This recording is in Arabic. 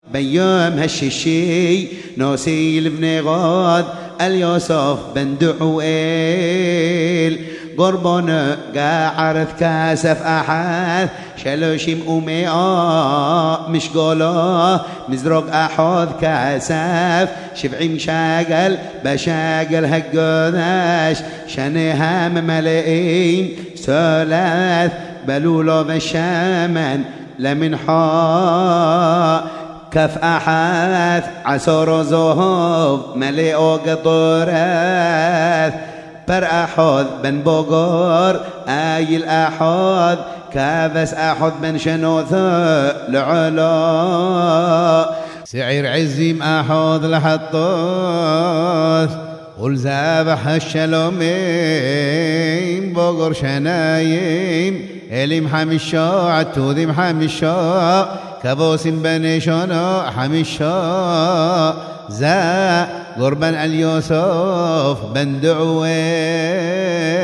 بيوم هالشيشي نوسيل بن غاد اليوسف بن دعويل قربان قاعرث كاسف أحد شلوشيم أمياء مش قولا مزرق أحد كاسف شفعي مشاقل بشاقل هقوداش شنهم ملئين ثلاث بلولو بالشامن لمن حا كف أحد عسور زهوب ملئو قطرث بر أحد بن بوغور آيل أحد كافس أحد بن شنوث لعلا سعير عزيم أحد لحطوث والزابح الشلومين بوغور شنايم إلي محمشا عتوذي محمشا كبوس بني شنو حمشا زا قربان اليوسف بن دعوين